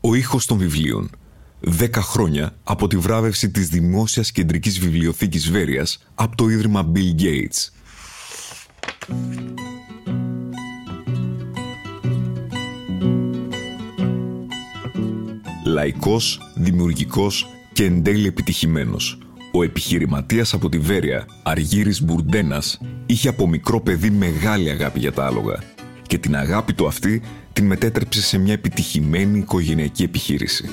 Ο ήχος των βιβλίων. 10 χρόνια από τη βράβευση της Δημόσιας Κεντρικής Βιβλιοθήκης Βέρειας από το Ίδρυμα Bill Gates. Λαϊκός, δημιουργικός και εν τέλει επιτυχημένος. Ο επιχειρηματίας από τη Βέρεια, Αργύρης Μπουρντένας, είχε από μικρό παιδί μεγάλη αγάπη για τα άλογα και την αγάπη του αυτή την μετέτρεψε σε μια επιτυχημένη οικογενειακή επιχείρηση.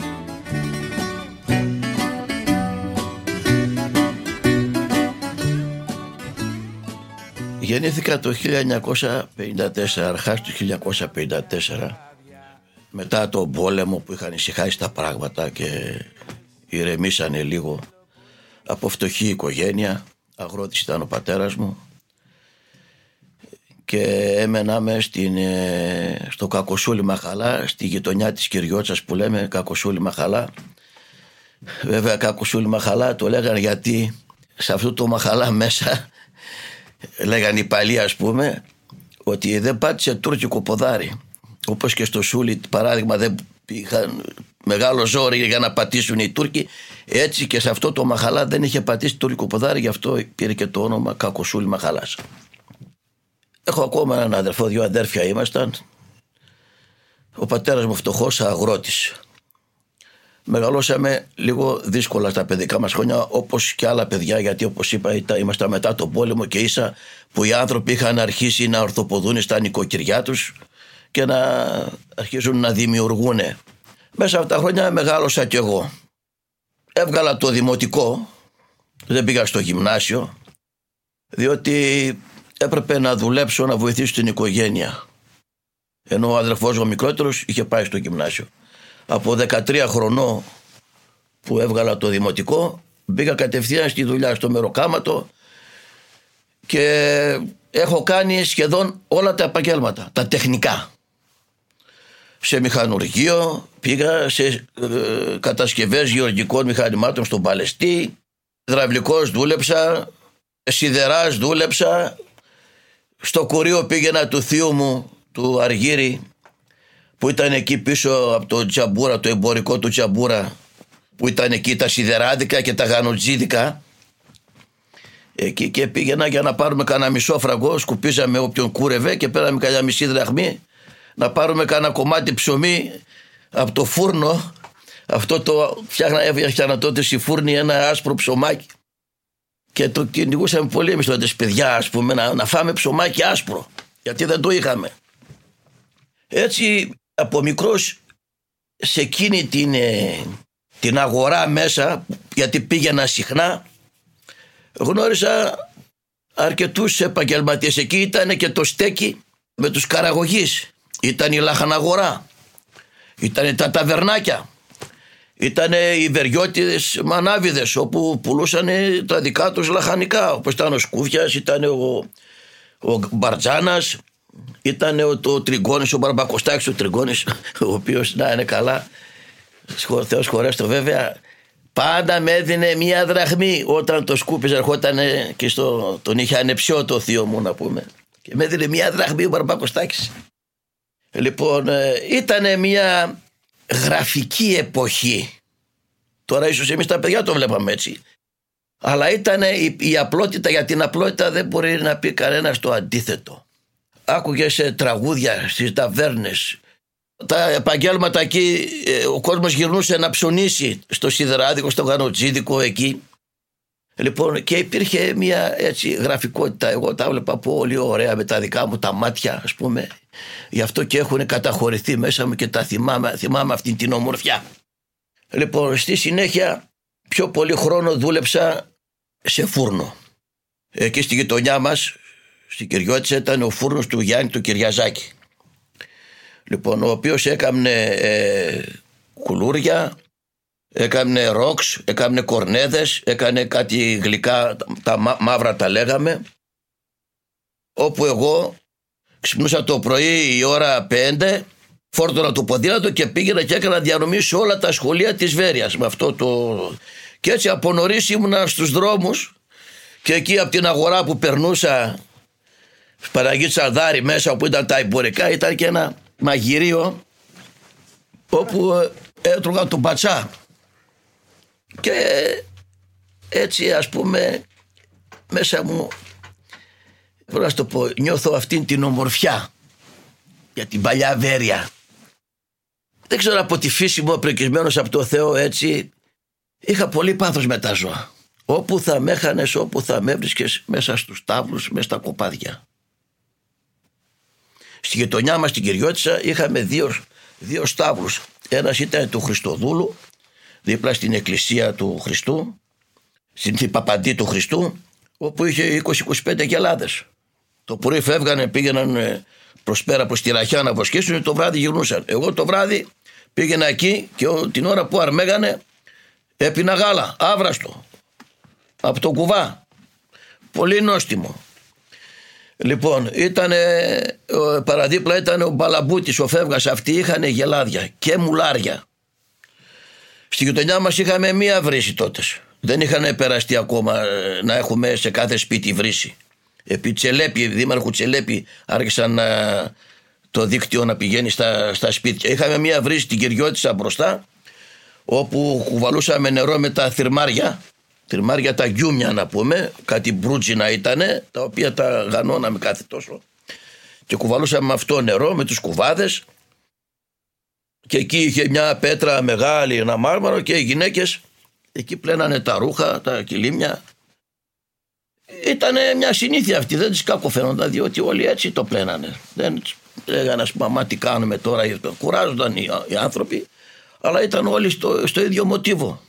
Γεννήθηκα το 1954, αρχάς του 1954, μετά τον πόλεμο που είχαν ησυχάσει τα πράγματα και ηρεμήσανε λίγο. Από φτωχή οικογένεια, αγρότης ήταν ο πατέρας μου και έμεναμε στο Κακοσούλη Μαχαλά, στη γειτονιά της Κυριώτσας που λέμε Κακοσούλη Μαχαλά. Βέβαια Κακοσούλη Μαχαλά το λέγανε γιατί σε αυτό το Μαχαλά μέσα λέγανε οι παλιοί, ας πούμε, ότι δεν πάτησε τουρκικό ποδάρι. Όπως και στο Σούλι παράδειγμα δεν είχαν μεγάλο ζόρι για να πατήσουν οι Τούρκοι, έτσι και σε αυτό το Μαχαλά δεν είχε πατήσει τουρκικό ποδάρι, γι' αυτό πήρε και το όνομα Κακοσούλη Μαχαλάς. Έχω ακόμα έναν αδερφό, 2 αδέρφια ήμασταν. Ο πατέρας μου φτωχός αγρότης. Μεγαλώσαμε λίγο δύσκολα στα παιδικά μας χρόνια, όπως και άλλα παιδιά, γιατί όπως είπα ήμασταν μετά τον πόλεμο και ίσα που οι άνθρωποι είχαν αρχίσει να ορθοποδούν στα νοικοκυριά τους και να αρχίζουν να δημιουργούν. Μέσα από τα χρόνια μεγάλωσα κι εγώ. Έβγαλα το δημοτικό, δεν πήγα στο γυμνάσιο, διότι έπρεπε να δουλέψω, να βοηθήσω την οικογένεια. Ενώ ο αδερφός μου μικρότερος είχε πάει στο γυμνάσιο. Από 13 χρονών που έβγαλα το δημοτικό, μπήκα κατευθείαν στη δουλειά στο μεροκάματο και έχω κάνει σχεδόν όλα τα επαγγέλματα, τα τεχνικά. Σε μηχανουργείο, πήγα σε κατασκευές γεωργικών μηχανημάτων στον Παλαιστή, υδραυλικός δούλεψα, σιδεράς δούλεψα, στο κουρείο πήγαινα του θείου μου, του Αργύρη, που ήταν εκεί πίσω από το Τζαμπούρα, το εμπορικό του Τζαμπούρα, που ήταν εκεί τα σιδεράδικα και τα γανουτζίδικα. Εκεί και πήγαινα για να πάρουμε κανένα μισό φραγκό, σκουπίζαμε όποιον κούρευε και πέραμε κανένα μισή δραχμή, να πάρουμε κανένα κομμάτι ψωμί από το φούρνο. Αυτό το φτιάχνα τότε στη φούρνη ένα άσπρο ψωμάκι και το κυνηγούσαμε πολύ εμείς τότε παιδιά, ας πούμε, να φάμε ψωμάκι άσπρο, γιατί δεν το είχαμε. Έτσι από μικρός σε εκείνη την αγορά μέσα, γιατί πήγαινα συχνά, γνώρισα αρκετούς επαγγελματίες. Εκεί ήταν και το στέκι με τους καραγωγείς, ήταν η λαχαναγορά, ήταν τα ταβερνάκια, ήταν οι βεριώτιδες μανάβιδες όπου πουλούσαν τα δικά τους λαχανικά, όπως ήταν ο Σκούφιας, ήταν ο Μπαρτζάνας, ήταν ο Τριγκόνης, ο Μπαρμπακοστάκης ο Τριγκόνης, ο οποίος να είναι καλά, Θεός χωρέστο βέβαια, πάντα με έδινε 1 δραχμή όταν το σκούπιζε, ερχόταν και τον είχε ανεψιό το θείο μου, να πούμε, και με έδινε 1 δραχμή ο Μπαρμπακοστάκης. Λοιπόν, ήταν μια γραφική εποχή. Τώρα ίσως εμείς τα παιδιά το βλέπαμε έτσι, αλλά ήταν η απλότητα, για την απλότητα δεν μπορεί να πει κανένας το αντίθετο. Άκουγες τραγούδια στις ταβέρνες, τα επαγγέλματα εκεί, ο κόσμος γυρνούσε να ψωνίσει στο σιδεράδικο, στο γανουτζίδικο εκεί. Λοιπόν, και υπήρχε μια έτσι γραφικότητα, εγώ τα βλέπα πολύ ωραία με τα δικά μου τα μάτια, ας πούμε, γι' αυτό και έχουν καταχωρηθεί μέσα μου και τα θυμάμαι αυτή την ομορφιά. Λοιπόν, στη συνέχεια πιο πολύ χρόνο δούλεψα σε φούρνο. Εκεί στη γειτονιά μας, στην Κυριώτισσα, ήταν ο φούρνος του Γιάννη του Κυριαζάκη. Λοιπόν, ο οποίος έκαμνε κουλούρια, έκαμνε ρόξ, έκαμνε κορνέδες, έκανε κάτι γλυκά, τα μαύρα τα λέγαμε, όπου εγώ ξυπνούσα το πρωί η ώρα 5, φόρτωνα το ποδήλατο και πήγαινα και έκανα διανομή σε όλα τα σχολεία της Βέρειας με αυτό το... Και έτσι από νωρίς ήμουνα στους δρόμους και εκεί από την αγορά που περνούσα, Παναγίτσα Δάρη μέσα όπου ήταν τα εμπορικά, ήταν και ένα μαγειρίο όπου έτρωγα τον πατσά και έτσι ας πούμε μέσα μου, μπορώ να σου το πω, νιώθω αυτήν την ομορφιά για την παλιά Βέρεια. Δεν ξέρω, από τη φύση μου, πρικισμένος από το Θεό, έτσι είχα πολύ πάθος με τα ζώα. Όπου θα με έχανες, όπου θα με έβρισκες, μέσα στους τάβλους, μέσα στα κοπάδια. Στη γειτονιά μας στην Κυριώτισσα είχαμε δύο στάβλους. Ένας ήταν του Χριστοδούλου, δίπλα στην εκκλησία του Χριστού, στην Παπαντή του Χριστού, όπου είχε 20-25 γελάδες. Το πρωί φεύγανε, πήγαιναν προς πέρα προς τη Ραχιά να βοσκήσουν, το βράδυ γυρνούσαν. Εγώ το βράδυ πήγαινα εκεί και την ώρα που αρμέγανε έπινα γάλα, άβραστο, από το κουβά. Πολύ νόστιμο. Λοιπόν, παραδίπλα ήταν ο Μπαλαμπούτης, ο Φεύγας, αυτοί είχαν γελάδια και μουλάρια. Στη γειτονιά μας είχαμε μία βρύση τότε. Δεν είχαν περαστεί ακόμα να έχουμε σε κάθε σπίτι βρύση. Επί Τσελέπη, δήμαρχου Τσελέπη, άρχισαν το δίκτυο να πηγαίνει στα σπίτια. Είχαμε μία βρύση στην Κυριώτισσα μπροστά, όπου κουβαλούσαμε νερό με τα θυρμάρια τα γκιούμια να πούμε, κάτι μπρούτζινα ήτανε, τα οποία τα γανώναμε κάθε τόσο και κουβαλούσαμε αυτό νερό με τους κουβάδες, και εκεί είχε μια πέτρα μεγάλη, ένα μάρμαρο, και οι γυναίκες εκεί πλένανε τα ρούχα, τα κιλίμια. Ήτανε μια συνήθεια αυτή, δεν τις κακοφαίνονταν, διότι όλοι έτσι το πλένανε. Δεν λέγανε ας πούμε τι κάνουμε τώρα, κουράζονταν οι άνθρωποι, αλλά ήταν όλοι στο ίδιο μοτίβο.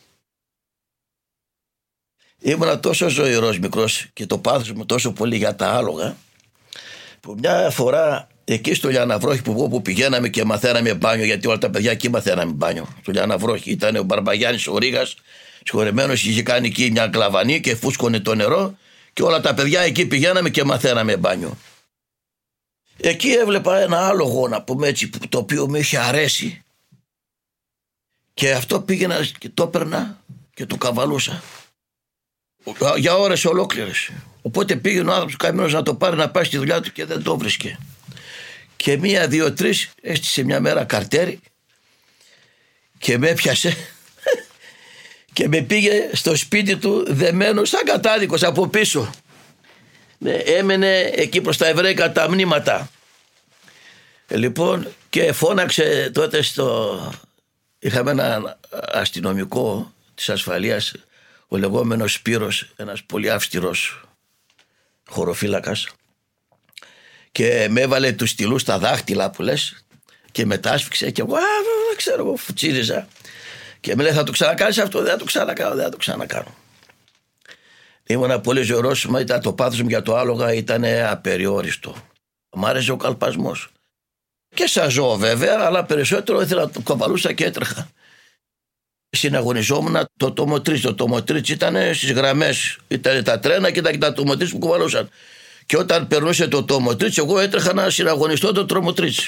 Ήμουνα τόσο ζωηρός μικρός και το πάθος μου τόσο πολύ για τα άλογα, που μια φορά εκεί στο Λιαναβρόχι που πηγαίναμε και μαθαίναμε μπάνιο, γιατί όλα τα παιδιά εκεί μαθαίναμε μπάνιο. Στο Λιαναβρόχι ήταν ο Μπαρμπαγιάννης ο Ρήγας, συγχωρεμένος, είχε κάνει εκεί μια κλαβανή και φούσκωνε το νερό, και όλα τα παιδιά εκεί πηγαίναμε και μαθαίναμε μπάνιο. Εκεί έβλεπα ένα άλογο, να πούμε έτσι, το οποίο με είχε αρέσει, και αυτό πήγαινα και το έπαιρνα και το καβαλούσα για ώρες ολόκληρες. Οπότε πήγαινε ο άνθρωπος καημένος να το πάρει να πάει στη δουλειά του και δεν το βρίσκε. Και 1, 2, 3 έστησε μια μέρα καρτέρι και με έπιασε και με πήγε στο σπίτι του δεμένο σαν κατάδικος από πίσω. Έμενε εκεί προς τα εβραϊκά τα μνήματα. Λοιπόν, και φώναξε τότε είχαμε έναν αστυνομικό της ασφαλείας, ο λεγόμενος Σπύρος, ένας πολύ αυστηρός χωροφύλακας, και με έβαλε τους στυλούς στα δάχτυλα που λες και μετάσφιξε, και εγώ δεν ξέρω, εγώ φουτσίριζα και με λέει θα το ξανακάνεις αυτό? Δεν θα το ξανακάνω. Ήμουνα πολύ ζωηρός, το πάθος μου για το άλογα ήταν απεριόριστο. Μ' άρεσε ο καλπασμός και σαν ζώο βέβαια, αλλά περισσότερο ήθελα να το καβαλούσα και έτρεχα. Συναγωνιζόμουν το τομοτρίτς. Το τομοτρίτς ήταν στις γραμμές. Ήταν τα τρένα και τα τομοτρίτς που κουβαλούσαν. Και όταν περνούσε το τομοτρίτς, εγώ έτρεχα να συναγωνιστώ το τρομοτρίτς.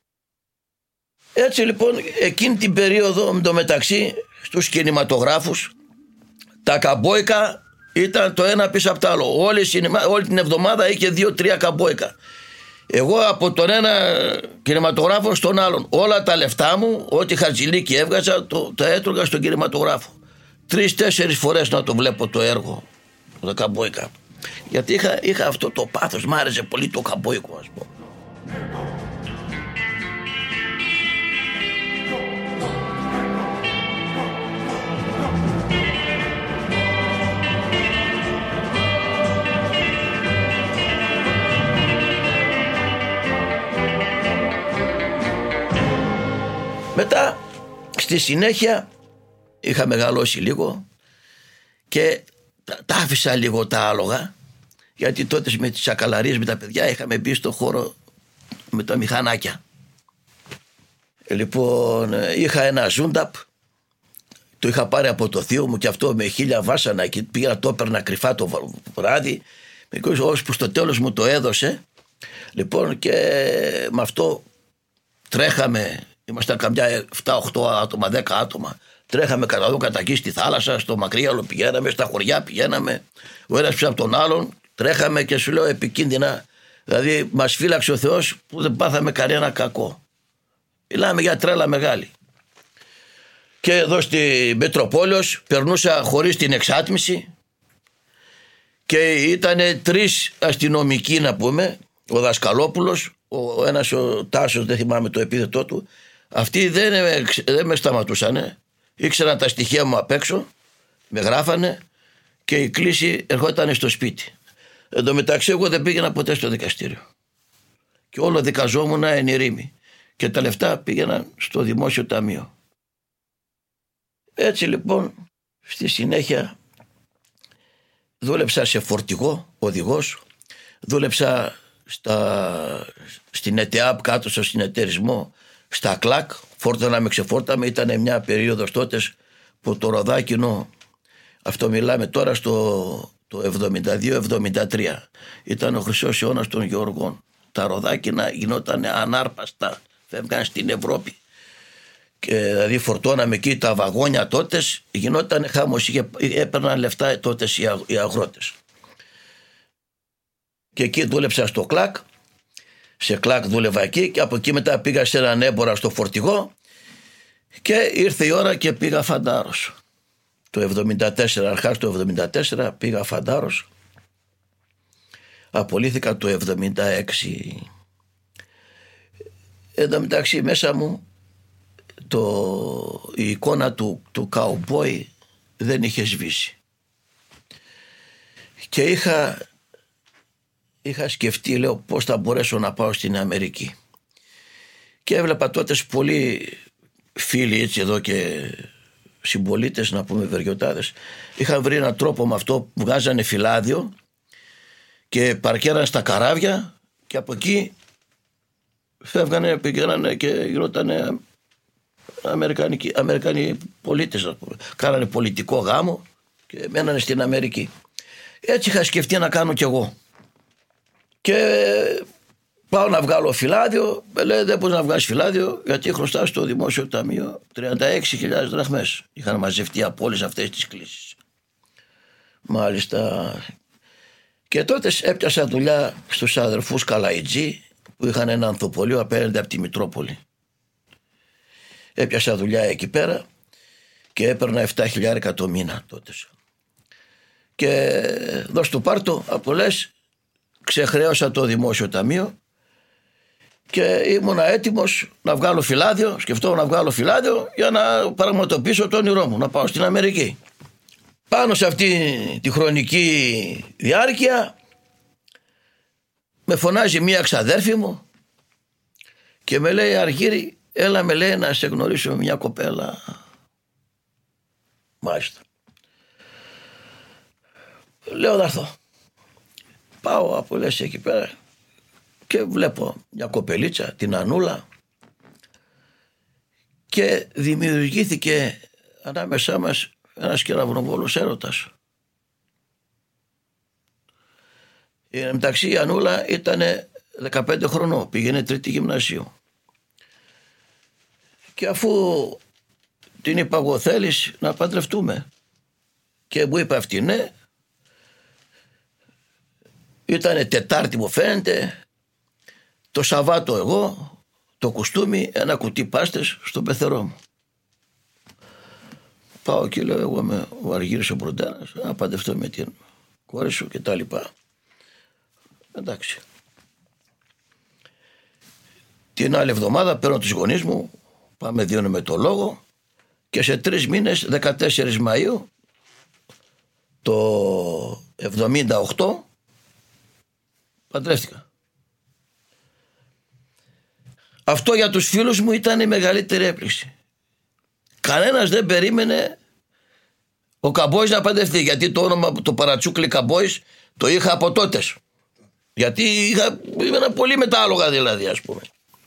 Έτσι λοιπόν, εκείνη την περίοδο, εντωμεταξύ, στους κινηματογράφους, τα καμπόικα ήταν το ένα πίσω από το άλλο. Όλη την εβδομάδα είχε 2-3 καμπόικα. Εγώ από τον ένα κινηματογράφο στον άλλον, όλα τα λεφτά μου, ό,τι χαρτζηλίκι έβγαζα, το έτρωγα στον κινηματογράφο. 3-4 φορές να το βλέπω το έργο, το καμπόικα. Γιατί είχα αυτό το πάθος, μ' άρεσε πολύ το καμπόικο, ας πούμε. Μετά στη συνέχεια είχα μεγαλώσει λίγο και τα άφησα λίγο τα άλογα, γιατί τότε με τις σακαλαρίες με τα παιδιά είχαμε μπει στο χώρο με τα μηχανάκια. Λοιπόν, είχα ένα ζούνταπ, το είχα πάρει από το θείο μου, και αυτό με 1000 βάσανα, και πήγα το έπαιρνα κρυφά το βράδυ, ώσπου στο τέλος μου το έδωσε. Λοιπόν, και με αυτό τρέχαμε. Ήμασταν καμιά 7-8 άτομα, 10 άτομα. Τρέχαμε κατά εδώ, κατά εκεί στη θάλασσα, στο Μακρύαλο πηγαίναμε, στα χωριά πηγαίναμε, ο ένας πίσω από τον άλλον. Τρέχαμε και σου λέω επικίνδυνα. Δηλαδή μας φύλαξε ο Θεός που δεν πάθαμε κανένα κακό. Μιλάμε για τρέλα μεγάλη. Και εδώ στη Μετροπόλεως περνούσα χωρίς την εξάτμιση και ήταν 3 αστυνομικοί, να πούμε, ο Δασκαλόπουλος, ο ένας ο Τάσος, δεν θυμάμαι το επίθετό του. Αυτοί δεν με σταματούσανε, ήξεραν τα στοιχεία μου απ' έξω, με γράφανε και η κλήση ερχόταν στο σπίτι. Εν τω μεταξύ εγώ δεν πήγαινα ποτέ στο δικαστήριο και όλο δικαζόμουν εν ειρήμη και τα λεφτά πήγαιναν στο δημόσιο ταμείο. Έτσι λοιπόν στη συνέχεια δούλεψα σε φορτηγό οδηγός, δούλεψα στην ΕΤΕΑΠ κάτω στο συνεταιρισμό, στα κλακ, φόρτανα με ξεφόρταμε. Ήταν μια περίοδος τότε που το ροδάκινο, αυτό μιλάμε τώρα το 72-73, ήταν ο χρυσός αιώνας των γεωργών. Τα ροδάκινα γινόταν ανάρπαστα, φεύγαν στην Ευρώπη. Και δηλαδή φορτώναμε εκεί τα βαγόνια τότε, γινόταν χάμος, έπαιρναν λεφτά τότε οι αγρότες. Και εκεί δούλεψα στο κλακ, σε κλακ δούλευα εκεί και από εκεί μετά πήγα σε έναν έμπορα στο φορτηγό και ήρθε η ώρα και πήγα Φαντάρος. Το 74, αρχάς το 74 πήγα Φαντάρος, απολύθηκα το 76. Εν τω μεταξύ μέσα μου η εικόνα του καουμπόι δεν είχε σβήσει και είχα σκεφτεί, λέω, πώς θα μπορέσω να πάω στην Αμερική. Και έβλεπα τότε πολλοί φίλοι έτσι εδώ και συμπολίτες, να πούμε βεργιωτάδες, είχαν βρει έναν τρόπο με αυτό που βγάζανε φυλάδιο και παρκέραν στα καράβια και από εκεί πηγαίνανε και γινότανε Αμερικανοί πολίτες, να πούμε. Κάνανε πολιτικό γάμο και μένανε στην Αμερική. Έτσι είχα σκεφτεί να κάνω κι εγώ. Και πάω να βγάλω φυλάδιο, λέει δεν μπορείς να βγάλεις φυλάδιο γιατί χρωστάω στο δημόσιο ταμείο 36.000 δραχμές. Είχαν μαζευτεί από όλες αυτές τις κλήσεις. Μάλιστα. Και τότε έπιασα δουλειά στους αδερφούς Καλαϊτζή που είχαν ένα ανθοπολείο απέναντι από τη Μητρόπολη. Έπιασα δουλειά εκεί πέρα και έπαιρνα 7.000 το μήνα τότε. Και δώσ' του πάρτο από λες, ξεχρέωσα το δημόσιο ταμείο και ήμουνα έτοιμος να βγάλω φυλάδιο, σκεφτόμουν να βγάλω φυλάδιο για να πραγματοποιήσω το όνειρό μου, να πάω στην Αμερική. Πάνω σε αυτή τη χρονική διάρκεια με φωνάζει μία ξαδέρφη μου και με λέει Αργύρη, έλα με λέει να σε γνωρίσω μια κοπέλα. Μάλιστα. Λέω θα έρθω. Πάω από λες εκεί πέρα και βλέπω μια κοπελίτσα, την Ανούλα, και δημιουργήθηκε ανάμεσά μας ένας κεραυνοβόλος έρωτας. Μεταξύ η Ανούλα ήταν 15 χρονών, πήγαινε τρίτη γυμνασίου. Και αφού την είπα εγώ θέλεις να παντρευτούμε, και μου είπε αυτή ναι, ήτανε Τετάρτη μου φαίνεται, το Σαββάτο εγώ, το κουστούμι, ένα κουτί πάστες στον πεθερό μου. Πάω και λέω εγώ είμαι ο Αργύρης ο Μπροντένας, να παντρευτώ με την κόρη σου και τα λοιπά. Εντάξει. Την άλλη εβδομάδα παίρνω τους γονείς μου, πάμε δίνουμε το λόγο και σε 3 μήνες, 14 Μαΐου το 78, παντρεύτηκα. Αυτό για τους φίλους μου ήταν η μεγαλύτερη έπληξη. Κανένας δεν περίμενε ο Καμπόης να παντρευτεί, γιατί το όνομα το παρατσούκλι Καμπόης το είχα από τότες. Γιατί ήμουν πολύ μετάλογα δηλαδή, ας πούμε.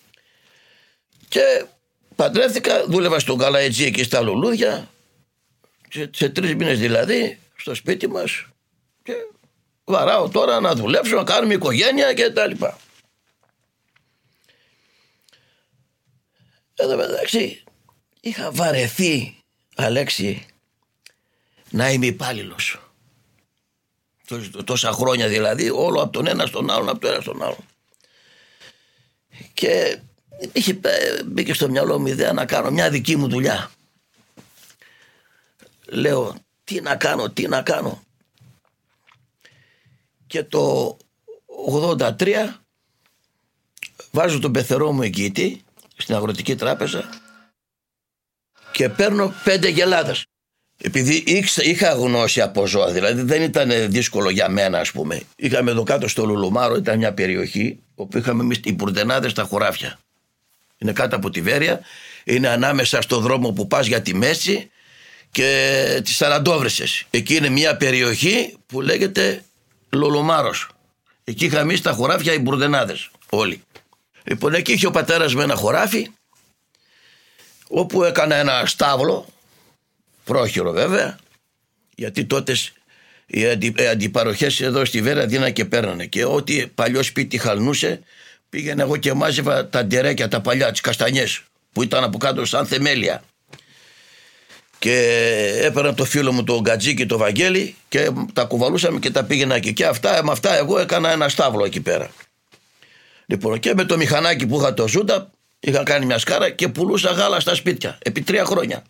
Και παντρεύτηκα, δούλευα στον Καλαϊτζή εκεί στα λουλούδια, σε 3 μήνες δηλαδή, στο σπίτι μας, και βαράω τώρα να δουλέψω, να κάνουμε οικογένεια και τα λοιπά. Εδώ μεταξύ είχα βαρεθεί, Αλέξη, να είμαι υπάλληλος. Τόσα χρόνια δηλαδή, όλο από τον ένα στον άλλον, από το ένα στον άλλον. Και μπήκε στο μυαλό μου ιδέα να κάνω μια δική μου δουλειά. λέω τι να κάνω. Και το 83 βάζω τον πεθερό μου εγγυητή στην Αγροτική Τράπεζα και παίρνω 5 γελάδες. Επειδή είχα γνώση από ζώα, δηλαδή δεν ήταν δύσκολο για μένα, ας πούμε. Είχαμε εδώ κάτω στο Λουλουμάρο, ήταν μια περιοχή όπου είχαμε εμείς οι μπουρντενάδες στα χωράφια. Είναι κάτω από τη Βέρεια, είναι ανάμεσα στο δρόμο που πας για τη Μέση και τις Ταραντόβρισσες. Εκεί είναι μια περιοχή που λέγεται Λουλουμάρος. Εκεί είχαμε εμείς τα χωράφια οι μπουρντενάδες όλοι. Λοιπόν, εκεί είχε ο πατέρας με ένα χωράφι όπου έκανα ένα στάβλο, πρόχειρο βέβαια, γιατί τότε οι αντιπαροχές εδώ στη Βέρα δίνανε και παίρνανε, και ό,τι παλιό σπίτι χαλνούσε πήγαινε εγώ και μάζευα τα ντερέκια τα παλιά, τις καστανιές που ήταν από κάτω σαν θεμέλια, και έπαιρνα το φίλο μου τον Γκατζίκη, το Βαγγέλη, και τα κουβαλούσαμε και τα πήγαινα εκεί, και με αυτά εγώ έκανα ένα στάβλο εκεί πέρα. Λοιπόν, και με το μηχανάκι που είχα το Ζούντα είχα κάνει μια σκάρα και πουλούσα γάλα στα σπίτια επί 3 χρόνια.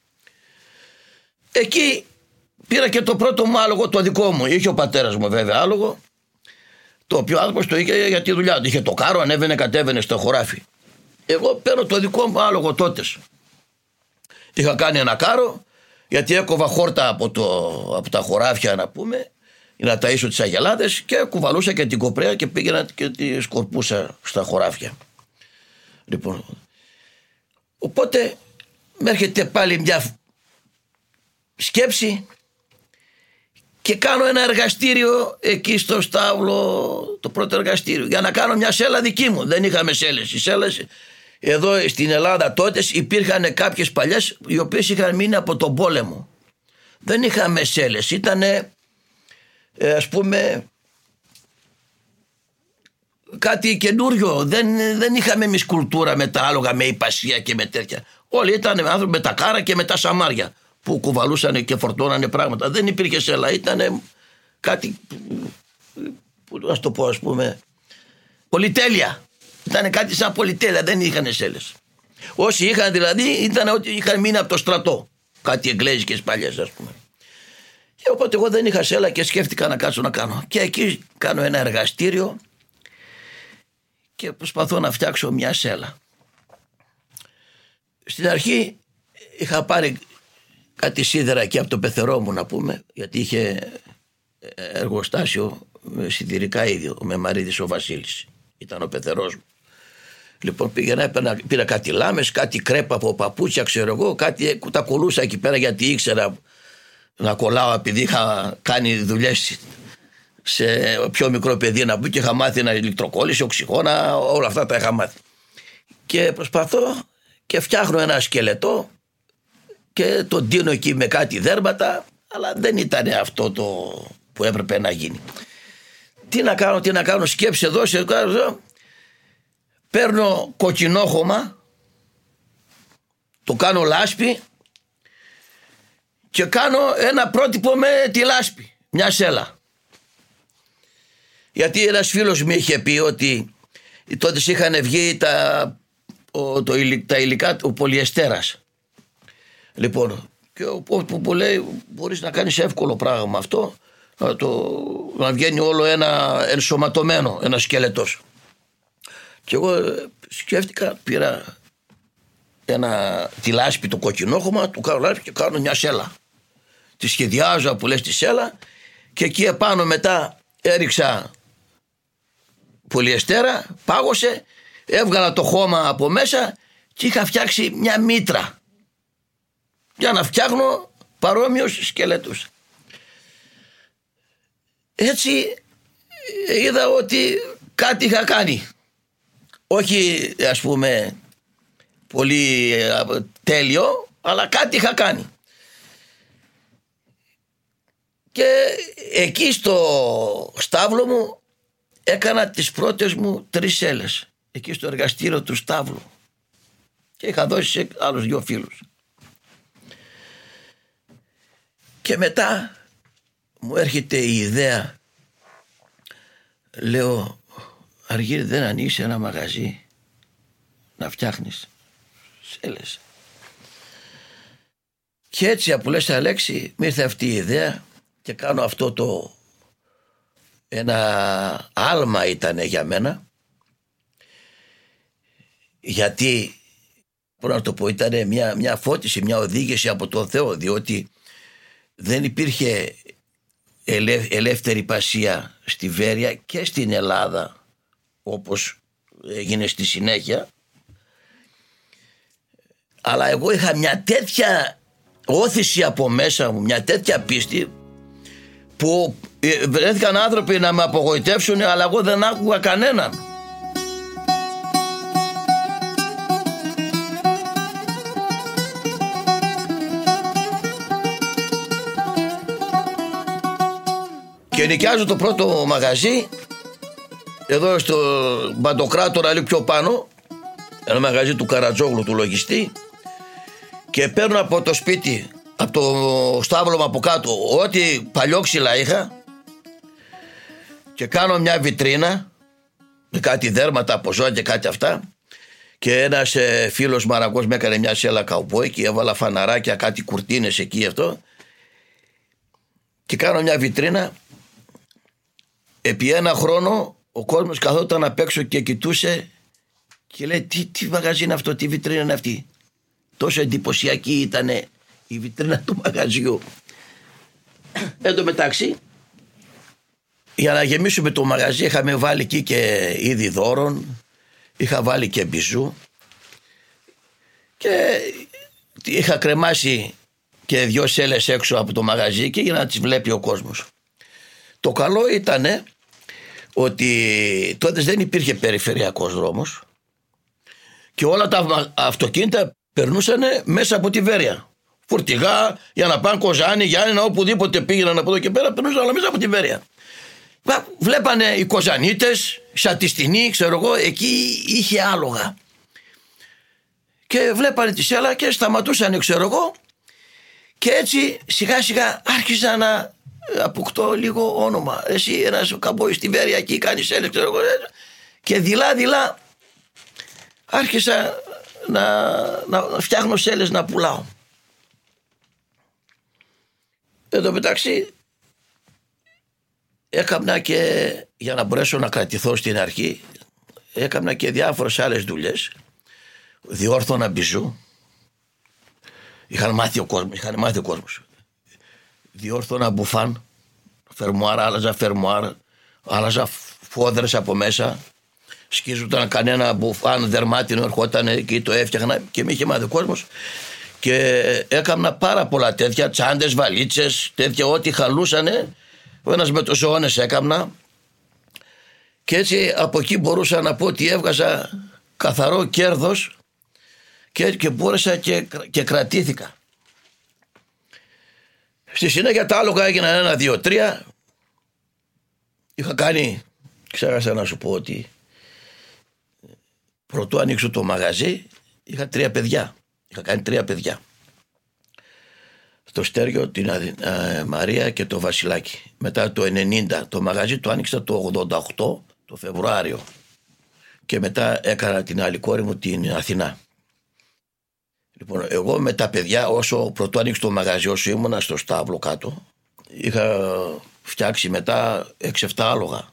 Εκεί πήρα και το πρώτο μου άλογο, το δικό μου. Είχε ο πατέρας μου βέβαια άλογο, το οποίο άνθρωπος το είχε για τη δουλειά του. Είχε το κάρο, ανέβαινε κατέβαινε στο χωράφι. Εγώ παίρνω το δικό μου άλογο τότε. Είχα κάνει ένα κάρο, γιατί έκοβα χόρτα από τα χωράφια, να πούμε, για να ταΐσω τις αγελάδες, και κουβαλούσα και την κοπρέα και πήγαινα και τη σκορπούσα στα χωράφια. Λοιπόν, οπότε με έρχεται πάλι μια σκέψη και κάνω ένα εργαστήριο εκεί στο στάβλο, το πρώτο εργαστήριο, για να κάνω μια σέλα δική μου. Δεν είχαμε σέλες. Οι σέλες εδώ στην Ελλάδα τότε υπήρχαν κάποιες παλιές οι οποίες είχαν μείνει από τον πόλεμο. Δεν είχαμε σέλες, ήτανε ας πούμε κάτι καινούριο. Δεν είχαμε εμείς κουλτούρα με τα άλογα, με υπασία και με τέτοια. Όλοι ήταν άνθρωποι με τα κάρα και με τα σαμάρια που κουβαλούσαν και φορτώνανε πράγματα. Δεν υπήρχε σέλα, ήταν κάτι που να το πω, ας πούμε, πολυτέλεια. Ήταν κάτι σαν πολυτέλεια, δεν είχαν σέλες. Όσοι είχαν δηλαδή ήταν ότι είχαν μείνει από το στρατό, κάτι εγγλέζικες παλιές, ας πούμε. Και οπότε εγώ δεν είχα σέλα και σκέφτηκα να κάτσω να κάνω. Και εκεί κάνω ένα εργαστήριο και προσπαθώ να φτιάξω μια σέλα. Στην αρχή είχα πάρει κάτι σίδερα εκεί από το πεθερό μου, να πούμε, γιατί είχε εργοστάσιο με σιδηρικά ίδιο, με Μαρίδης ο Βασίλης. Ήταν ο πεθερός μου. Λοιπόν, πήγαινα, πήρα κάτι λάμες, κάτι κρέπα από παπούτσια, ξέρω εγώ, κάτι τα κολούσα εκεί πέρα, γιατί ήξερα να κολλάω, επειδή είχα κάνει δουλειές σε πιο μικρό παιδί, να πούμε, και είχα μάθει να ηλεκτροκόλληση, οξυγόνα, όλα αυτά τα είχα μάθει. Και προσπαθώ και φτιάχνω ένα σκελετό και το ντύνω εκεί με κάτι δέρματα, αλλά δεν ήταν αυτό το που έπρεπε να γίνει. Τι να κάνω, σκέψη εδώ, παίρνω κοκκινόχωμα, το κάνω λάσπη και κάνω ένα πρότυπο με τη λάσπη, μια σέλα. Γιατί ένας φίλος μου είχε πει ότι τότε είχαν βγει τα υλικά, ο πολυεστέρας. Λοιπόν, και που λέει μπορείς να κάνεις εύκολο πράγμα αυτό, να βγαίνει όλο ένα ενσωματωμένο, ένα σκελετός. Και εγώ σκέφτηκα, πήρα τη λάσπη, το κοκκινόχωμα, του κάνω λάσπη και κάνω μια σέλα. Τη σχεδιάζω που λες τη σέλα, και εκεί επάνω μετά έριξα πολυεστέρα, πάγωσε, έβγαλα το χώμα από μέσα και είχα φτιάξει μια μήτρα για να φτιάχνω παρόμοιους σκελετούς. Έτσι είδα ότι κάτι είχα κάνει. Όχι ας πούμε πολύ τέλειο, αλλά κάτι είχα κάνει. Και εκεί στο στάβλο μου έκανα τις πρώτες μου 3 σέλες, εκεί στο εργαστήριο του στάβλου, και είχα δώσει σε άλλους 2 φίλους. Και μετά μου έρχεται η ιδέα, λέω, Αργύρη, δεν ανοίξει ένα μαγαζί να φτιάχνεις σέλες? Και έτσι που λες Αλέξη, μου ήρθε αυτή η ιδέα και κάνω αυτό ένα άλμα ήταν για μένα, γιατί μπορώ να το πω ήταν μια φώτιση, μια οδήγηση από τον Θεό, διότι δεν υπήρχε ελεύθερη πασία στη Βέρεια και στην Ελλάδα όπως έγινε στη συνέχεια, αλλά εγώ είχα μια τέτοια όθηση από μέσα μου, μια τέτοια πίστη, που βρέθηκαν άνθρωποι να με απογοητεύσουν, αλλά εγώ δεν άκουγα κανέναν. Και νοικιάζω το πρώτο μαγαζί εδώ στο Μπαντοκράτορα, λίγο πιο πάνω, ένα μαγαζί του Καρατζόγλου, του λογιστή, και παίρνω από το σπίτι, από το στάβλωμα από κάτω, ό,τι παλιόξυλα είχα και κάνω μια βιτρίνα με κάτι δέρματα από ζώα και κάτι αυτά, και ένας φίλος Μαραγκός με έκανε μια σέλα καουμπόι και έβαλα φαναράκια, κάτι κουρτίνες εκεί αυτό, και κάνω μια βιτρίνα. Επί ένα χρόνο ο κόσμος καθόταν απ' έξω και κοιτούσε και λέει τι μαγαζί είναι αυτό, τι βιτρίνα είναι αυτή. Τόσο εντυπωσιακή ήταν η βιτρίνα του μαγαζιού. Εν τω μεταξύ, για να γεμίσουμε το μαγαζί είχαμε βάλει εκεί και είδη δώρων, είχα βάλει και μπιζού και είχα κρεμάσει και 2 σέλες έξω από το μαγαζί και για να τις βλέπει ο κόσμος. Το καλό ήτανε ότι τότε δεν υπήρχε περιφερειακός δρόμος και όλα τα αυτοκίνητα περνούσαν μέσα από τη Βέρεια. Φορτηγά για να πάνε Κοζάνη, Γιάννενα, οπουδήποτε πήγαιναν από εδώ και πέρα, περνούσαν όλα μέσα από τη Βέρεια. Βλέπανε οι Κοζανίτες, Σατιστινοί, ξέρω εγώ, εκεί είχε άλογα. Και βλέπανε τη σέλα και σταματούσαν, ξέρω εγώ, και έτσι σιγά σιγά άρχισα να αποκτώ λίγο όνομα. Εσύ ένας καμπόης στη Βέρεια εκεί κάνεις σέλες, ξέρω εγώ, και δειλά άρχισα να φτιάχνω σέλες να πουλάω. Εν τω μεταξύ έκανα και, για να μπορέσω να κρατηθώ στην αρχή, έκανα και διάφορες άλλες δουλειές. Διόρθωνα μπιζού. Είχαν μάθει ο κόσμος. Διόρθωνα μπουφάν, φερμουάρα, άλλαζα φόδρες από μέσα. Σκίζονταν κανένα μπουφάν δερμάτινο, ερχόταν εκεί, το έφτιαχνα και με είχε μάθει ο κόσμος. Και έκανα πάρα πολλά τέτοια, τσάντες, βαλίτσες, τέτοια, ό,τι χαλούσανε. Ο ένας με το ζωώνες έκανα. Και έτσι από εκεί μπορούσα να πω ότι έβγαζα καθαρό κέρδος και μπόρεσα και κρατήθηκα. Στη συνέχεια τα άλογα έγιναν 1, 2, 3. Είχα κάνει, ξέχασα να σου πω ότι πρωτού ανοίξω το μαγαζί είχα 3 παιδιά. Είχα κάνει 3 παιδιά. Το Στέργιο, την Μαρία και το Βασιλάκι. Μετά το 90 το μαγαζί το άνοιξα το 88 το Φεβρουάριο. Και μετά έκανα την άλλη κόρη μου, την Αθηνά. Λοιπόν, εγώ με τα παιδιά, όσο πρωτού άνοιξε το μαγαζί, όσο ήμουνα στο στάβλο κάτω, είχα φτιάξει μετά 6-7 άλογα.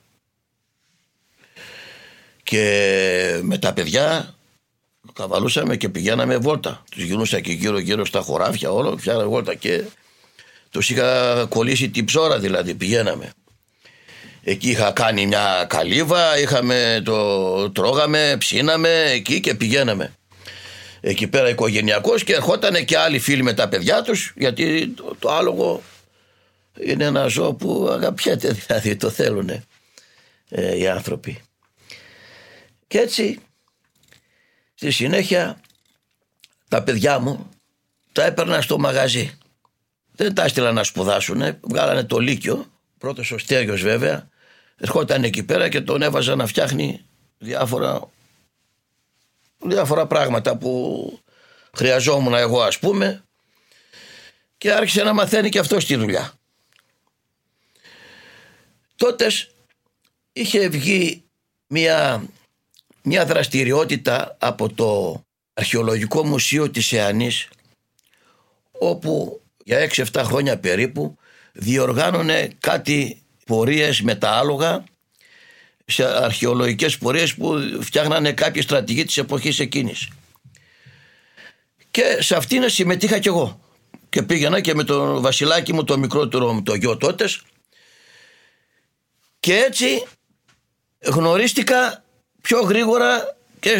Και με τα παιδιά καβαλούσαμε και πηγαίναμε βόλτα. Τους γινούσα και γύρω στα χωράφια, όλο, πιάναμε βόλτα και τους είχα κολλήσει την ψώρα, δηλαδή πηγαίναμε. Εκεί είχα κάνει μια καλύβα, τρώγαμε, ψήναμε εκεί και πηγαίναμε. Εκεί πέρα οικογενειακός, και ερχότανε και άλλοι φίλοι με τα παιδιά τους, γιατί το άλογο είναι ένα ζώο που αγαπιέται, δηλαδή το θέλουν οι άνθρωποι. Και έτσι στη συνέχεια τα παιδιά μου τα έπαιρνα στο μαγαζί. Δεν τα έστειλα να σπουδάσουν, βγάλανε το Λύκειο, πρώτος ο Στέργιος βέβαια, ερχόταν εκεί πέρα και τον έβαζα να φτιάχνει διάφορα πράγματα που χρειαζόμουν εγώ, ας πούμε, και άρχισε να μαθαίνει και αυτό στη δουλειά. Τότε είχε βγει μια δραστηριότητα από το Αρχαιολογικό Μουσείο της Εανής, όπου για 6-7 χρόνια περίπου διοργάνωνε κάτι πορείες με τα άλογα, σε αρχαιολογικές πορείες που φτιάχνανε κάποιοι στρατηγοί της εποχής εκείνης. Και σε αυτήν συμμετείχα κι εγώ. Και πήγαινα και με τον Βασιλάκι μου, το μικρότερο, το γιο τότες. Και έτσι γνωρίστηκα πιο γρήγορα και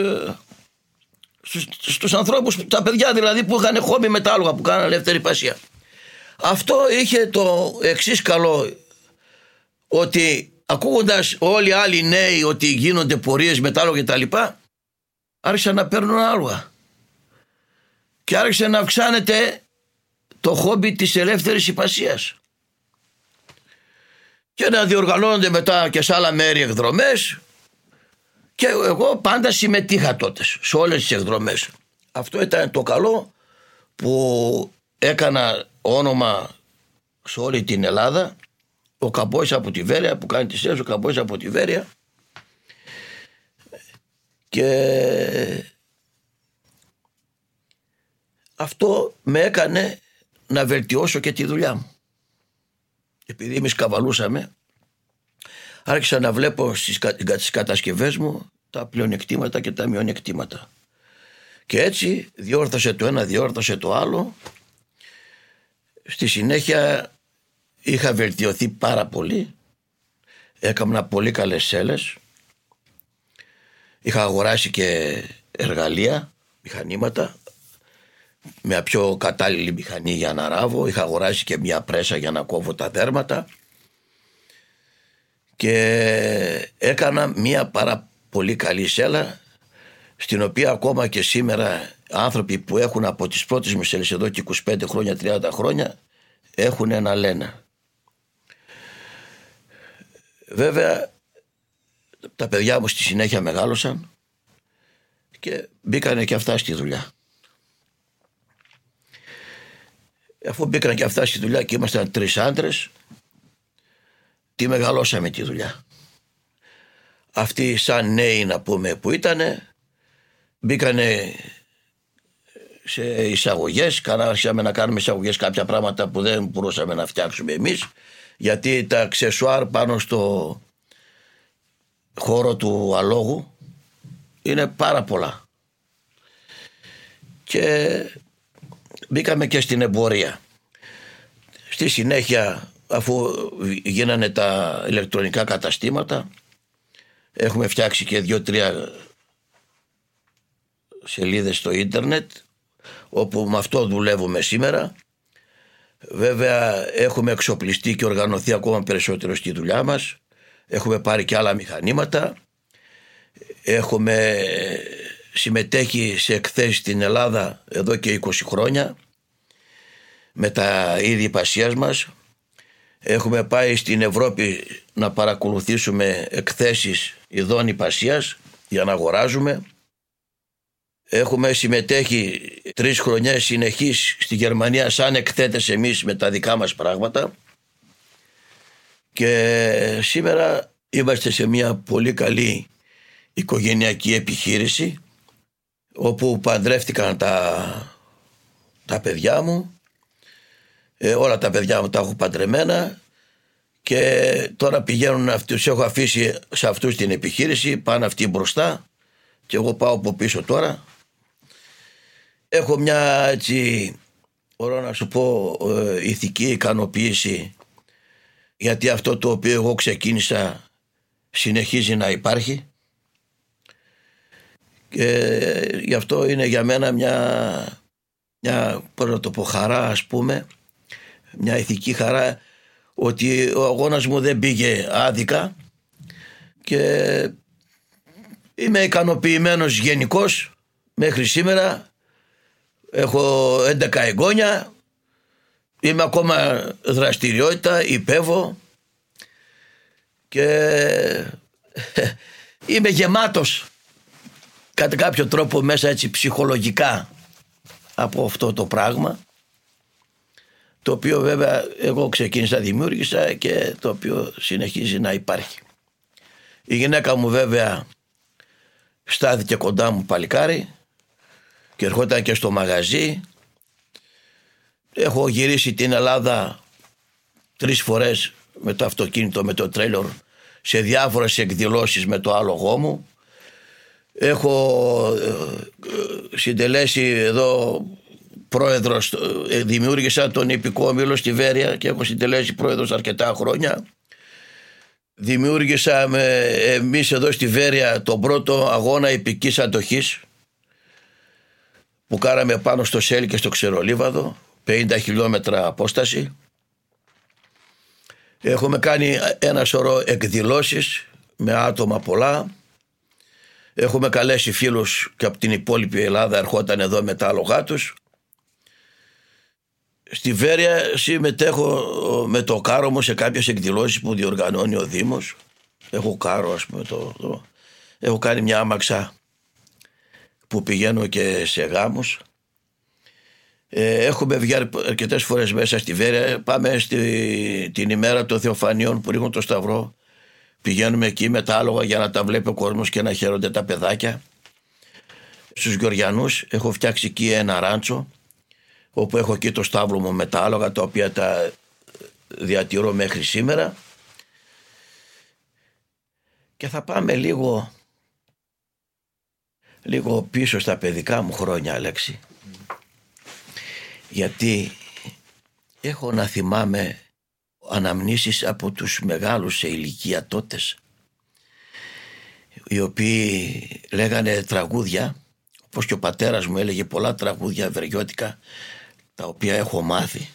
στους ανθρώπους, τα παιδιά δηλαδή που είχαν χόμπι με τα άλογα, που κάνανε ελεύθερη πασία. Αυτό είχε το εξής καλό, ότι ακούγοντας όλοι οι άλλοι νέοι ότι γίνονται πορείες με τα άλογα και τα λοιπά, άρχισαν να παίρνουν άλογα και άρχισε να αυξάνεται το χόμπι της ελεύθερης υπασίας και να διοργανώνονται μετά και σε άλλα μέρη εκδρομές, και εγώ πάντα συμμετείχα τότε σε όλες τις εκδρομές. Αυτό ήταν το καλό που έκανα όνομα σε όλη την Ελλάδα. Ο Καμπόης από τη Βέρεια, που κάνει τις θέσεις, ο Καμπόης από τη Βέρεια, και αυτό με έκανε να βελτιώσω και τη δουλειά μου. Επειδή εμείς καβαλούσαμε, άρχισα να βλέπω στις κατασκευές μου τα πλεονεκτήματα και τα μειονεκτήματα. Και έτσι διόρθωσε το ένα, διόρθωσε το άλλο. Στη συνέχεια είχα βελτιωθεί πάρα πολύ. Έκανα πολύ καλές σέλες. Είχα αγοράσει και εργαλεία, μηχανήματα, μια πιο κατάλληλη μηχανή για να ράβω. Είχα αγοράσει και μια πρέσα για να κόβω τα δέρματα. Και έκανα μια πάρα πολύ καλή σέλα, στην οποία ακόμα και σήμερα άνθρωποι που έχουν από τις πρώτες μου σέλες εδώ και 25 χρόνια, 30 χρόνια, έχουν να λένε. Βέβαια τα παιδιά μου στη συνέχεια μεγάλωσαν και μπήκανε και αυτά στη δουλειά. Αφού μπήκαν και αυτά στη δουλειά και ήμασταν 3 άντρες, τη μεγαλώσαμε τη δουλειά. Αυτοί σαν νέοι να πούμε που ήτανε, μπήκανε σε εισαγωγές, άρχισαμε να κάνουμε εισαγωγές κάποια πράγματα που δεν μπορούσαμε να φτιάξουμε εμείς, γιατί τα αξεσουάρ πάνω στο χώρο του αλόγου είναι πάρα πολλά. Και μπήκαμε και στην εμπορία. Στη συνέχεια, αφού γίνανε τα ηλεκτρονικά καταστήματα, έχουμε φτιάξει και 2-3 σελίδες στο ίντερνετ, όπου με αυτό δουλεύουμε σήμερα. Βέβαια έχουμε εξοπλιστεί και οργανωθεί ακόμα περισσότερο στη δουλειά μας. Έχουμε πάρει και άλλα μηχανήματα. Έχουμε συμμετέχει σε εκθέσεις στην Ελλάδα εδώ και 20 χρόνια με τα είδη υπασίας μας. Έχουμε πάει στην Ευρώπη να παρακολουθήσουμε εκθέσεις ειδών υπασίας για να αγοράζουμε. Έχουμε συμμετέχει 3 χρονιές συνεχής στη Γερμανία σαν εκθέτες εμείς με τα δικά μας πράγματα, και σήμερα είμαστε σε μια πολύ καλή οικογενειακή επιχείρηση, όπου παντρεύτηκαν τα παιδιά μου. Όλα τα παιδιά μου τα έχω παντρεμένα και τώρα πηγαίνουν, τους έχω αφήσει σε αυτούς την επιχείρηση, πάνε αυτοί μπροστά και εγώ πάω από πίσω τώρα. Έχω μια, έτσι μπορώ να σου πω, ηθική ικανοποίηση, γιατί αυτό το οποίο εγώ ξεκίνησα συνεχίζει να υπάρχει, και γι' αυτό είναι για μένα μια πώς να το πω, χαρά, ας πούμε, μια ηθική χαρά, ότι ο αγώνας μου δεν πήγε άδικα και είμαι ικανοποιημένος γενικώς μέχρι σήμερα. Έχω 11 εγγόνια, είμαι ακόμα δραστηριότητα, υπέβω και είμαι γεμάτος κατά κάποιο τρόπο μέσα, έτσι ψυχολογικά, από αυτό το πράγμα, το οποίο βέβαια εγώ ξεκίνησα, δημιούργησα και το οποίο συνεχίζει να υπάρχει. Η γυναίκα μου βέβαια στάθηκε κοντά μου παλικάρι και ερχόταν και στο μαγαζί Έχω γυρίσει την Ελλάδα 3 φορές με το αυτοκίνητο, με το τρέιλερ, σε διάφορες εκδηλώσεις με το άλογό μου. Έχω συντελέσει εδώ πρόεδρος, δημιούργησα τον Ιππικό Όμιλο στη Βέρεια και έχω συντελέσει πρόεδρος αρκετά χρόνια. Δημιούργησα εμείς εδώ στη Βέρεια τον πρώτο αγώνα ιππικής αντοχής που κάναμε πάνω στο Σέλι και στο Ξερολίβαδο, 50 χιλιόμετρα απόσταση. Έχουμε κάνει ένα σωρό εκδηλώσεις με άτομα πολλά. Έχουμε καλέσει φίλους και από την υπόλοιπη Ελλάδα, ερχόταν εδώ με τα άλογά τους. Στη Βέρεια συμμετέχω με το κάρο μου σε κάποιες εκδηλώσεις που διοργανώνει ο Δήμος. Έχω κάρο, ας πούμε, έχω κάνει μια άμαξα που πηγαίνω και σε γάμους. Έχουμε βγει αρκετές φορές μέσα στη Βέρεια. Πάμε την ημέρα των Θεοφανίων που ρίχνουν το Σταυρό. Πηγαίνουμε εκεί με τα άλογα για να τα βλέπει ο κόσμος και να χαίρονται τα παιδάκια. Στους Γεωργιανούς έχω φτιάξει εκεί ένα ράντσο, όπου έχω εκεί το στάβλο μου με τα άλογα, τα οποία τα διατηρώ μέχρι σήμερα. Και θα πάμε λίγο πίσω στα παιδικά μου χρόνια, Αλέξη. Γιατί έχω να θυμάμαι αναμνήσεις από τους μεγάλους σε ηλικία τότες, οι οποίοι λέγανε τραγούδια, όπως και ο πατέρας μου έλεγε πολλά τραγούδια βεριώτικα, τα οποία έχω μάθει,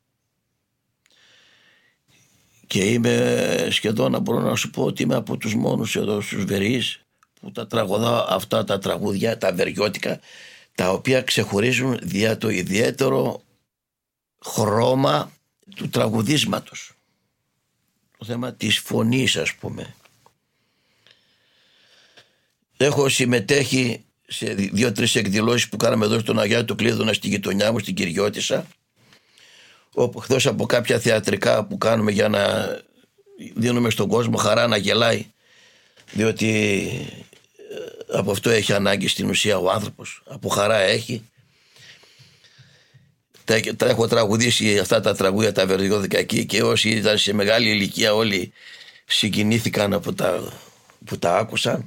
και είμαι σχεδόν, να μπορώ να σου πω ότι είμαι από τους μόνους εδώ στους Βερείς που τα τραγουδάω αυτά τα τραγούδια, τα βεριώτικα, τα οποία ξεχωρίζουν δια το ιδιαίτερο χρώμα του τραγουδίσματος, το θέμα της φωνής, ας πούμε. Έχω συμμετέχει σε 2-3 εκδηλώσεις που κάναμε εδώ στον Αγιά του Κλείδωνα, στη γειτονιά μου, στην Κυριώτισσα, όπου εκτός από κάποια θεατρικά που κάνουμε για να δίνουμε στον κόσμο χαρά να γελάει, διότι από αυτό έχει ανάγκη στην ουσία ο άνθρωπος, από χαρά έχει. Τα έχω τραγουδήσει αυτά τα τραγούδια τα βεριώδικα εκεί, και όσοι ήταν σε μεγάλη ηλικία όλοι συγκινήθηκαν που τα άκουσαν.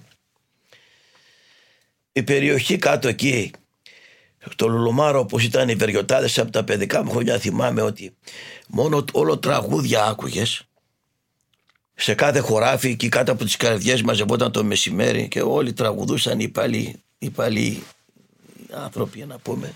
Η περιοχή κάτω εκεί, το Λουλουμάρο, όπως ήταν οι βεριωτάδες, από τα παιδικά μου χρόνια θυμάμαι ότι όλο τραγούδια άκουγες. Σε κάθε χωράφι και κάτω από τις καρδιές μαζευόταν το μεσημέρι και όλοι τραγουδούσαν, οι παλιοί άνθρωποι, να πούμε.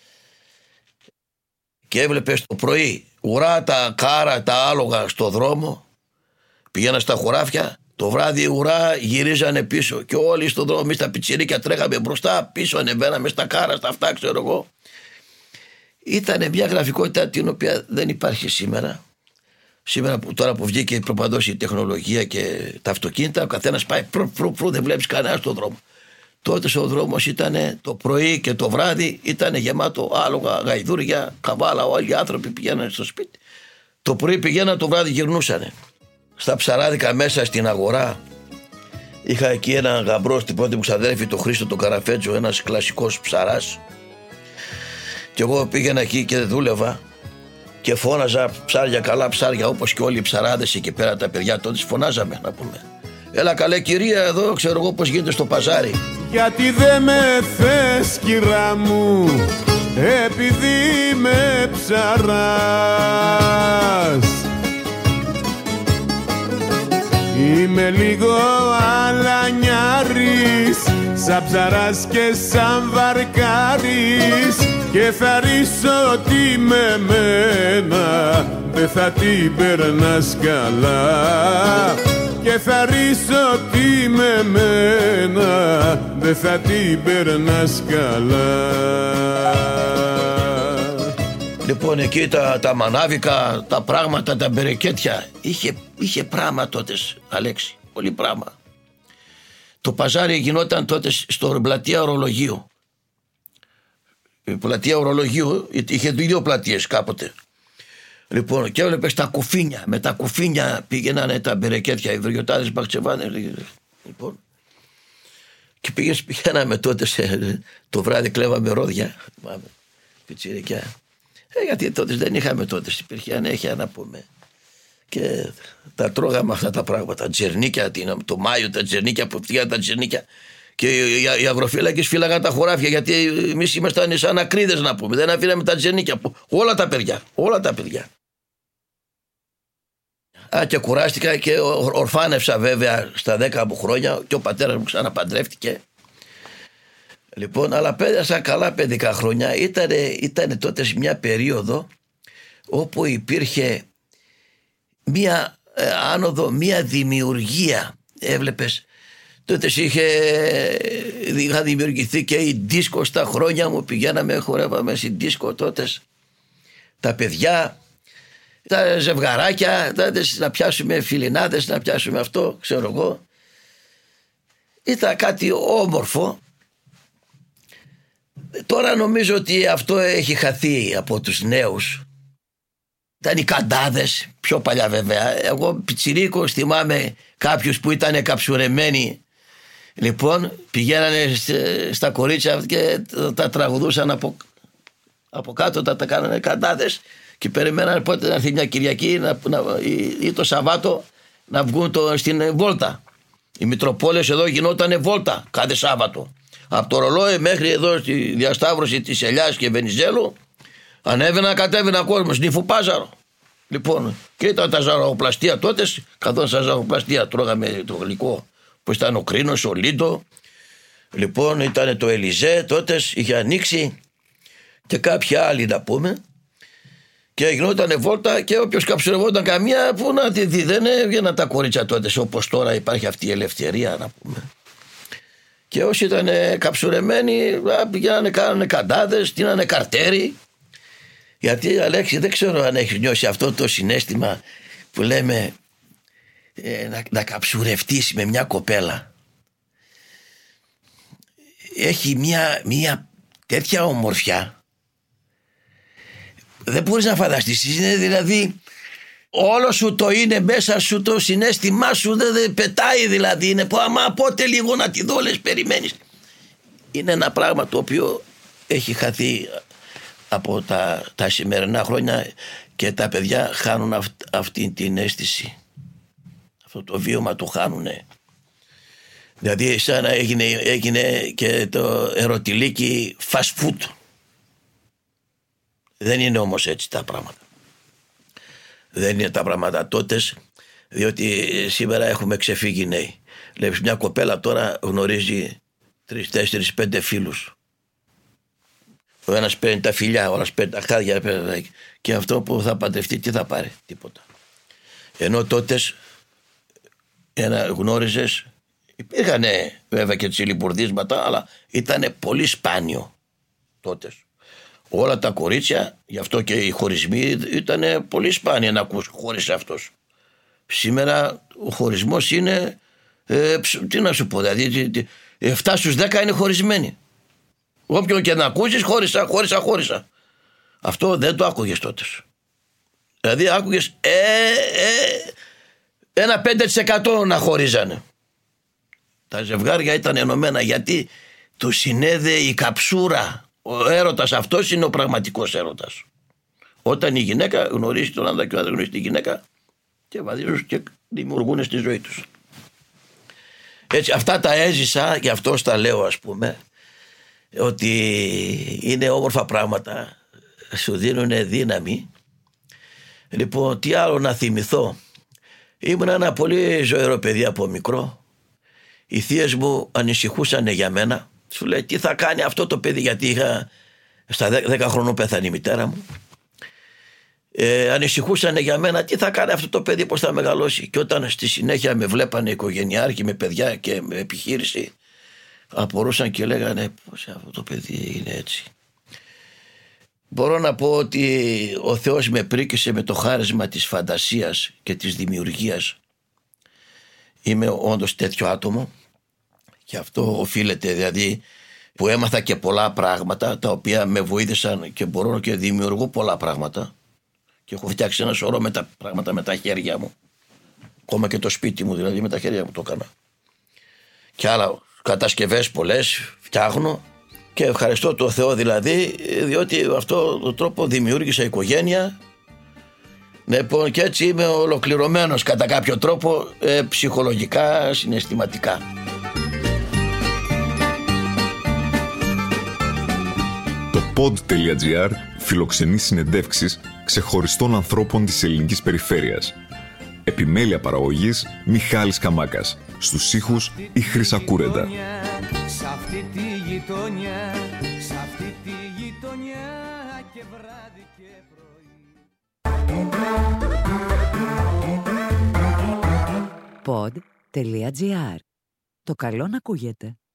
Και έβλεπες το πρωί ουρά τα κάρα, τα άλογα στο δρόμο, πηγαίναν στα χωράφια, το βράδυ ουρά γυρίζανε πίσω και όλοι στον δρόμο, εμείς τα πιτσιρίκια τρέχαμε μπροστά, πίσω ανεβαίναμε στα κάρα, στα αυτά, ξέρω εγώ. Ήταν μια γραφικότητα την οποία δεν υπάρχει σήμερα. Σήμερα τώρα που βγήκε προπαντός η τεχνολογία και τα αυτοκίνητα, ο καθένας πάει πρου, δεν βλέπεις κανένα στον δρόμο. Τότε ο δρόμος ήταν το πρωί και το βράδυ, ήταν γεμάτο άλογα, γαϊδούρια, καβάλα, όλοι οι άνθρωποι πηγαίνανε στο σπίτι. Το πρωί πηγαίνανε, το βράδυ γυρνούσανε. Στα ψαράδικα μέσα στην αγορά είχα εκεί έναν γαμπρό, στην πρώτη μου ξαδέρφη, τον Χρήστο τον Καραφέτζο, ένας κλασικός ψαράς. Και εγώ πήγαινα εκεί και δούλευα και φώναζα ψάρια, καλά ψάρια, όπως και όλοι οι ψαράδες εκεί πέρα, τα παιδιά τότε φωνάζαμε, να πούμε. Έλα καλέ κυρία, εδώ ξέρω εγώ πως γίνεται στο παζάρι. Γιατί δεν με θες, κυρά μου, επειδή είμαι ψαράς. Είμαι λίγο αλανιάρης, σαν ψαράς και σαν βαρκάρης, και θα ρίσω τι με μένα δεν θα την περνάς καλά. Και θα ρίσω τι με μένα δεν θα την περνάς καλά. Λοιπόν, εκεί τα μανάβικα, τα πράγματα, τα μπερεκέτια, είχε πράγμα τότε, Αλέξη, πολύ πράγμα. Το παζάρι γινόταν τότε στο πλατεία Ορολογίου. Η πλατεία Ορολογίου είχε 2 πλατείες κάποτε. Λοιπόν, και έβλεπες τα κουφίνια, με τα κουφίνια πήγαιναν τα μπερεκέτια, οι βεριωτάδες μπαχτσεβάνες. Λοιπόν, και πηγαίναμε τότε το βράδυ, κλέβαμε ρόδια, πιτσιρικιά. Γιατί τότε δεν είχαμε τότε, υπήρχε ανέχεια να πούμε. Και τα τρώγαμε αυτά τα πράγματα. Τζερνίκια, το Μάιο τα τζερνίκια που φτιάχναν τα τζερνίκια. Και οι αγροφύλακες φύλαγαν τα χωράφια, γιατί εμείς ήμασταν σαν ακρίδες να πούμε. Δεν αφήναμε τα τζερνίκια. Όλα τα παιδιά. Και κουράστηκα και ορφάνευσα βέβαια στα 10 μου χρόνια και ο πατέρας μου ξαναπαντρεύτηκε. Λοιπόν, αλλά πέρασα καλά παιδικά χρόνια. Ήταν τότε σε μια περίοδο όπου υπήρχε μια άνοδο, μια δημιουργία. Έβλεπες, τότε είχα δημιουργηθεί και η δίσκο στα χρόνια μου. Πηγαίναμε, χορεύαμε στη δίσκο τότε. Τα παιδιά, τα ζευγαράκια, να πιάσουμε φιλινάδες, να πιάσουμε αυτό, ξέρω εγώ. Ήταν κάτι όμορφο. Τώρα νομίζω ότι αυτό έχει χαθεί από τους νέους. Ήταν οι καντάδες, πιο παλιά βέβαια. Εγώ πιτσιρίκος θυμάμαι κάποιους που ήταν καψουρεμένοι. Λοιπόν, πηγαίνανε στα κορίτσια και τα τραγουδούσαν από κάτω, τα κάνανε καντάδες και περιμένανε πότε να έρθει μια Κυριακή ή το Σαββάτο να βγουν στην βόλτα. Οι Μητροπόλεως εδώ γινότανε βόλτα κάθε Σάββατο. Από το Ρολόι μέχρι εδώ στη διασταύρωση της Ελιάς και Βενιζέλου ανέβαινα, κατέβαινα κόσμος, νυφουπάζαρο. Λοιπόν, και ήταν τα ζαρογοπλαστεία τότε, καθώς στα ζαρογοπλαστεία τρώγαμε το γλυκό που ήταν ο Κρίνος, ο Λίντο. Λοιπόν, ήταν το Ελιζέ τότε, είχε ανοίξει και κάποιοι άλλοι να πούμε. Και γινότανε βόλτα και όποιος καψουρευόταν καμία, που να τη δει, δεν έβγαιναν τα κορίτσια τότε όπως τώρα υπάρχει αυτή η ελευθερία να πούμε. Και όσοι ήταν καψουρεμένοι πηγαίνανε, κάνανε καντάδες, τίνανε καρτέρι. Γιατί, Αλέξη, δεν ξέρω αν έχεις νιώσει αυτό το συναίσθημα που λέμε να καψουρευτείς με μια κοπέλα. Έχει μια τέτοια ομορφιά. Δεν μπορείς να φανταστείς. Είναι δηλαδή όλο σου το είναι μέσα σου, το συναίσθημά σου δεν πετάει δηλαδή. Είναι που άμα πότε λίγο να τη δω, λες, περιμένεις. Είναι ένα πράγμα το οποίο έχει χαθεί από τα σημερινά χρόνια και τα παιδιά χάνουν αυτή την αίσθηση. Αυτό το βίωμα το χάνουνε. Δηλαδή σαν να έγινε και το ερωτηλίκι fast food. Δεν είναι όμως έτσι τα πράγματα. Δεν είναι τα πράγματα τότες, διότι σήμερα έχουμε ξεφύγει νέοι. Βλέπεις μια κοπέλα τώρα γνωρίζει 3, 4, 5 φίλους. Ο ένας παίρνει τα φιλιά, ο άλλος παίρνει τα χάδια και αυτό που θα παντρευτεί τι θα πάρει, τίποτα. Ενώ τότες γνώριζες, υπήρχαν βέβαια και τσιλιμπουρδίσματα, αλλά ήταν πολύ σπάνιο τότες. Όλα τα κορίτσια, γι' αυτό και οι χωρισμοί ήταν πολύ σπάνια να ακούς χώρισε αυτός. Σήμερα ο χωρισμός είναι, τι να σου πω, δηλαδή 7 στους 10 είναι χωρισμένοι. Όποιον και να ακούσεις χώρισα. Αυτό δεν το άκουγες τότε. Δηλαδή άκουγες ένα 5% να χωρίζανε. Τα ζευγάρια ήταν ενωμένα γιατί του συνέδεε η καψούρα. Ο έρωτας αυτός είναι ο πραγματικός έρωτας. Όταν η γυναίκα γνωρίζει τον άντρα και ο άντρας γνωρίζει τη γυναίκα και βαδίζουν και δημιουργούν στη ζωή τους. Έτσι, αυτά τα έζησα και αυτό τα λέω, ας πούμε, ότι είναι όμορφα πράγματα, σου δίνουν δύναμη. Λοιπόν, τι άλλο να θυμηθώ. Ήμουν ένα πολύ ζωηρό παιδί από μικρό. Οι θείες μου ανησυχούσαν για μένα. Σου λέει τι θα κάνει αυτό το παιδί, γιατί στα 10 χρονών πέθανε η μητέρα μου. Ανησυχούσαν για μένα τι θα κάνει αυτό το παιδί, πώς θα μεγαλώσει. Και όταν στη συνέχεια με βλέπανε οικογενειάρχοι με παιδιά και με επιχείρηση, απορούσαν και λέγανε πώς αυτό το παιδί είναι έτσι. Μπορώ να πω ότι ο Θεός με πρίκησε με το χάρισμα της φαντασίας και της δημιουργίας. Είμαι όντως τέτοιο άτομο και αυτό οφείλεται δηλαδή που έμαθα και πολλά πράγματα τα οποία με βοήθησαν και μπορώ και δημιουργώ πολλά πράγματα και έχω φτιάξει ένα σωρό πράγματα με τα χέρια μου, ακόμα και το σπίτι μου δηλαδή με τα χέρια μου το έκανα και άλλα κατασκευές πολλές φτιάχνω Και ευχαριστώ τον Θεό δηλαδή, διότι αυτό τον τρόπο δημιούργησα οικογένεια. Λοιπόν, και έτσι είμαι ολοκληρωμένος κατά κάποιο τρόπο, ψυχολογικά, συναισθηματικά. Το pod.gr φιλοξενεί συνεντεύξεις ξεχωριστών ανθρώπων της ελληνικής περιφέρειας. Επιμέλεια παραγωγής Μιχάλης Καμάκας. Στους ήχους η Χρύσα Κούρεντα. Σ' αυτή τη γειτονιά, σ' αυτή τη γειτονιά και βράδυ και πρωί. Pod.gr. Το καλό να ακούγεται.